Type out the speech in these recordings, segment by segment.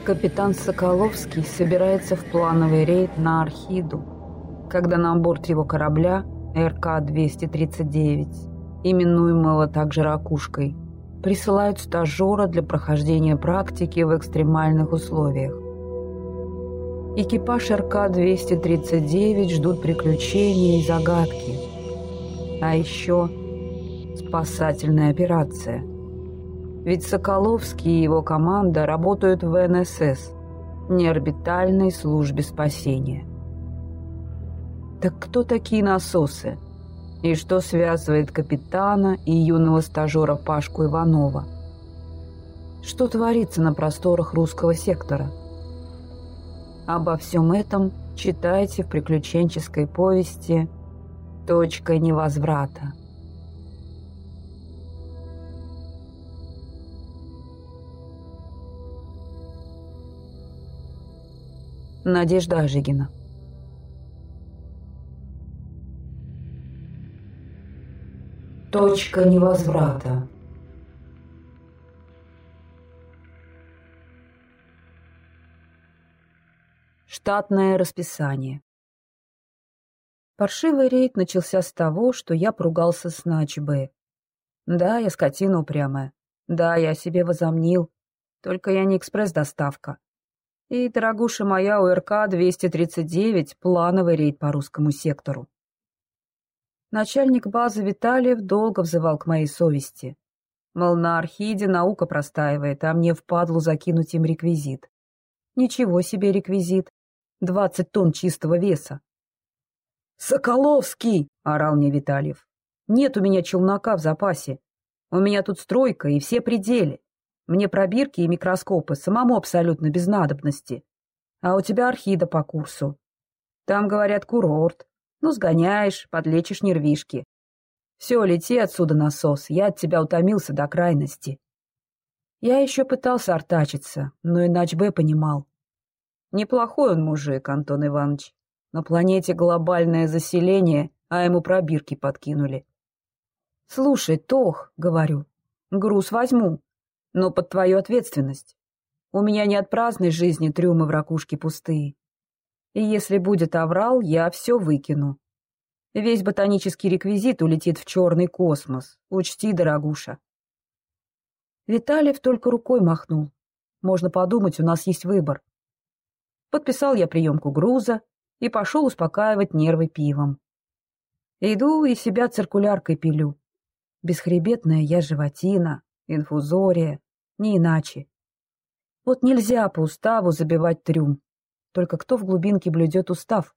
Капитан Соколовский собирается в плановый рейд на Архиду, когда на борт его корабля РК-239, именуемого также «Ракушкой», присылают стажера для прохождения практики в экстремальных условиях. Экипаж РК-239 ждут приключения и загадки. А еще спасательная операция. Ведь Соколовский и его команда работают в НСС, неорбитальной службе спасения. Так кто такие насосы? И что связывает капитана и юного стажера Пашку Иванова? Что творится на просторах русского сектора? Обо всем этом читайте в приключенческой повести «Точка невозврата». Надежда Ажигина. Точка невозврата. Штатное расписание. Паршивый рейд начался с того, что я поругался с Нач-Б. Да, я скотина упрямая. Да, я себе возомнил. Только я не экспресс-доставка. И, дорогуша моя, у РК-239 плановый рейд по русскому сектору. Начальник базы Витальев долго взывал к моей совести. Мол, на Архиде наука простаивает, а мне впадлу закинуть им реквизит. Ничего себе реквизит. 20 тонн чистого веса. «Соколовский!» — орал мне Витальев. «Нет у меня челнока в запасе. У меня тут стройка и все пределы. Мне пробирки и микроскопы самому абсолютно без надобности. А у тебя Архида по курсу. Там, говорят, курорт. Ну, сгоняешь, подлечишь нервишки. Все, лети отсюда, насос, я от тебя утомился до крайности». Я еще пытался артачиться, но и Нач-Б понимал. Неплохой он мужик, Антон Иванович. На планете глобальное заселение, а ему пробирки подкинули. «Слушай, Тох, — говорю, — груз возьму, но под твою ответственность. У меня не от праздной жизни трюмы в ракушке пустые. И если будет аврал, я все выкину. Весь ботанический реквизит улетит в черный космос. Учти, дорогуша». Витальев только рукой махнул. Можно подумать, у нас есть выбор. Подписал я приемку груза и пошел успокаивать нервы пивом. Иду и себя циркуляркой пилю. Бесхребетная я животина, инфузория, не иначе. Вот нельзя по уставу забивать трюм. Только кто в глубинке блюдет устав?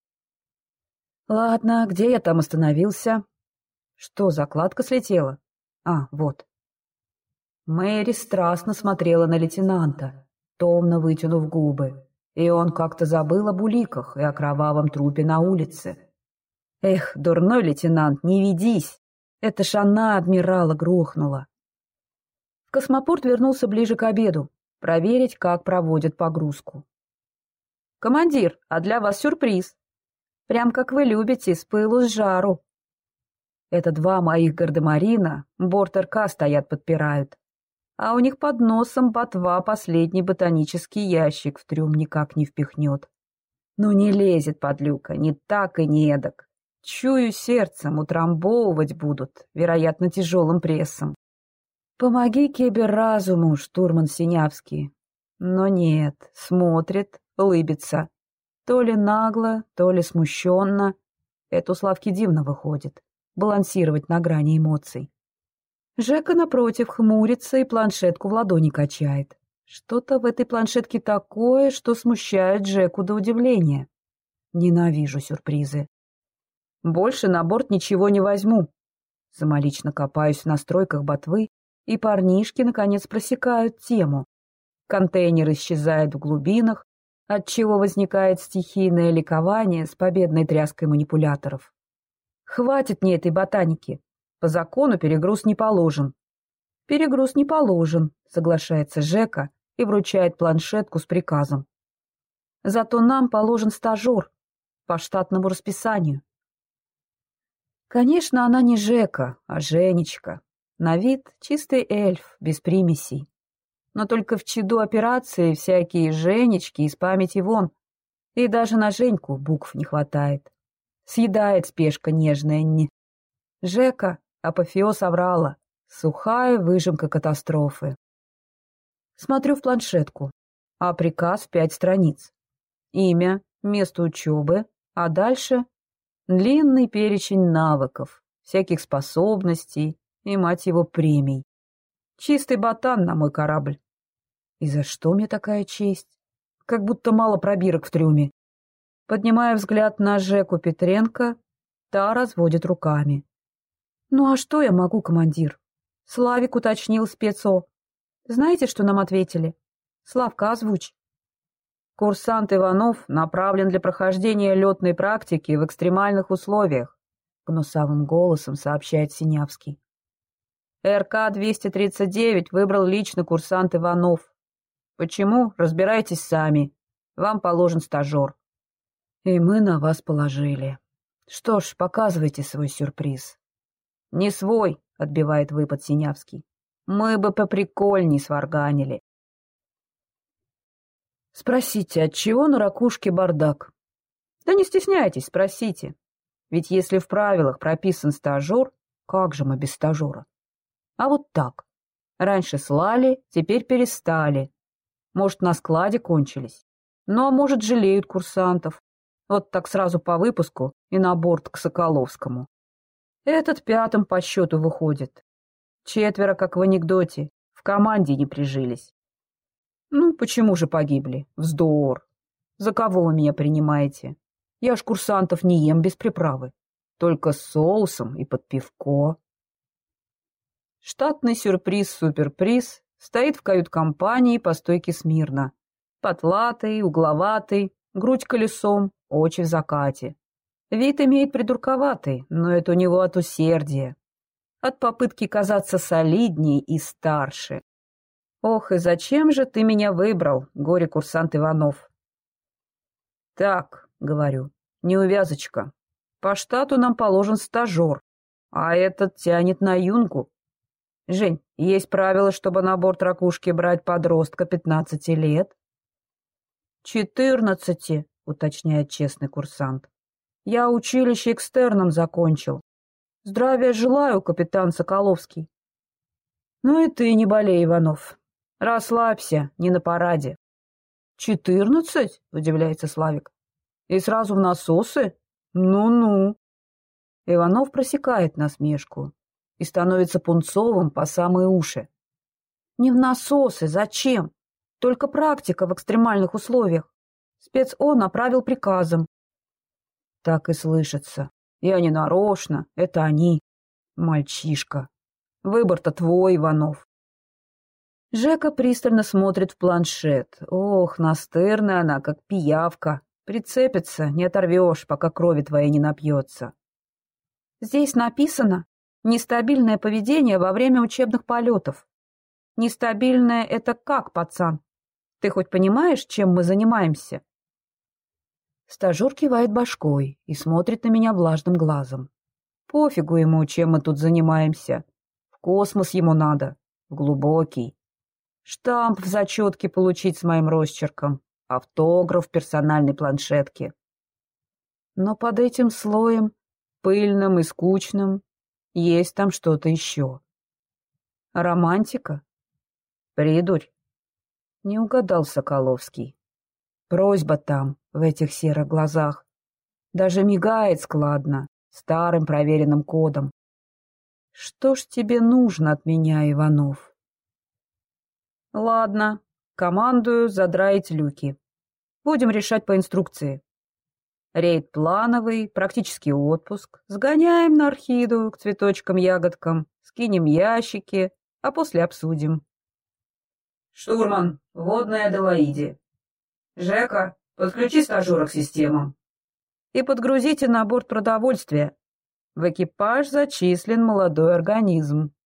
Ладно, где я там остановился? Что, закладка слетела? А, вот. Мэри страстно смотрела на лейтенанта, томно вытянув губы, и он как-то забыл об уликах и о кровавом трупе на улице. Эх, дурной лейтенант, не ведись! Это ж она адмирала грохнула. В космопорт вернулся ближе к обеду, проверить, как проводят погрузку. «Командир, а для вас сюрприз. Прям как вы любите, с пылу с жару». Это два моих гардемарина борт РК стоят подпирают, а у них под носом ботва последний ботанический ящик в трюм никак не впихнет. Ну не лезет подлюка, ни так и ни эдак. Чую сердцем, утрамбовывать будут, вероятно, тяжелым прессом. Помоги киберразуму, штурман Синявский. Но нет, смотрит, улыбится. То ли нагло, то ли смущенно. Это у Славки дивно выходит, балансировать на грани эмоций. Жека, напротив, хмурится и планшетку в ладони качает. Что-то в этой планшетке такое, что смущает Жеку до удивления. Ненавижу сюрпризы. Больше на борт ничего не возьму. Самолично копаюсь в настройках ботвы, и парнишки, наконец, просекают тему. Контейнер исчезает в глубинах, отчего возникает стихийное ликование с победной тряской манипуляторов. Хватит мне этой ботаники. По закону перегруз не положен. Перегруз не положен, соглашается Жека и вручает планшетку с приказом. Зато нам положен стажер по штатному расписанию. Конечно, она не Жека, а Женечка. На вид чистый эльф, без примесей. Но только в чаду операции всякие Женечки из памяти вон. И даже на Женьку букв не хватает. Съедает спешка нежная не. Жека — апофеоз аврала. Сухая выжимка катастрофы. Смотрю в планшетку. А приказ 5 страниц. Имя, место учебы, а дальше длинный перечень навыков, всяких способностей и, мать его, премий. Чистый ботан на мой корабль. И за что мне такая честь? Как будто мало пробирок в трюме. Поднимая взгляд на Жеку Петренко, та разводит руками. «Ну а что я могу, командир?» Славик уточнил спецо. «Знаете, что нам ответили? Славка, озвучь». «Курсант Иванов направлен для прохождения летной практики в экстремальных условиях», гнусавым голосом сообщает Синявский. РК-239 выбрал лично курсант Иванов. Почему? Разбирайтесь сами. Вам положен стажер. И мы на вас положили. Что ж, показывайте свой сюрприз. Не свой, отбивает выпад Синявский. Мы бы поприкольней сварганили. Спросите, отчего на ракушке бардак? Да не стесняйтесь, спросите. Ведь если в правилах прописан стажер, как же мы без стажера? А вот так. Раньше слали, теперь перестали. Может, на складе кончились. Ну, а может, жалеют курсантов. Вот так сразу по выпуску и на борт к Соколовскому. Этот 5-м по счету выходит. 4, как в анекдоте, в команде не прижились. Ну, почему же погибли? Вздор. За кого вы меня принимаете? Я ж курсантов не ем без приправы. Только с соусом и под пивко. Штатный сюрприз-суперприз стоит в кают-компании по стойке смирно. Потлатый, угловатый, грудь колесом, очи в закате. Вид имеет придурковатый, но это у него от усердия. От попытки казаться солиднее и старше. Ох, и зачем же ты меня выбрал, горе-курсант Иванов? Так, говорю, неувязочка. По штату нам положен стажер, а этот тянет на юнгу. Жень, есть правило, чтобы на борт ракушки брать подростка 15 лет? 14, уточняет честный курсант. Я училище экстерном закончил. Здравия желаю, капитан Соколовский. Ну и ты не болей, Иванов. Расслабься, не на параде. 14? Удивляется Славик. И сразу в насосы? Ну-ну. Иванов просекает насмешку и становится пунцовым по самые уши. Не в насосы, зачем? Только практика в экстремальных условиях. Спец-О направил приказом. Так и слышится. Я не нарочно, это они. Мальчишка. Выбор-то твой, Иванов. Жека пристально смотрит в планшет. Ох, настырная она, как пиявка. Прицепится, не оторвешь, пока крови твоей не напьется. Здесь написано «нестабильное поведение во время учебных полетов». Нестабильное — это как, пацан? Ты хоть понимаешь, чем мы занимаемся? Стажер кивает башкой и смотрит на меня влажным глазом. Пофигу ему, чем мы тут занимаемся. В космос ему надо, в глубокий. Штамп в зачетке получить с моим росчерком, автограф в персональной планшетке. Но под этим слоем, пыльным и скучным, есть там что-то еще. Романтика? Придурь. Не угадал Соколовский. Просьба там, в этих серых глазах. Даже мигает складно, старым проверенным кодом. Что ж тебе нужно от меня, Иванов? Ладно, командую задраить люки. Будем решать по инструкции. Рейд плановый, практически отпуск. Сгоняем на орхиду к цветочкам-ягодкам, скинем ящики, а после обсудим. Штурман, водная Аделаиде. Жека, подключи стажера к системам. И подгрузите на борт продовольствия. В экипаж зачислен молодой организм.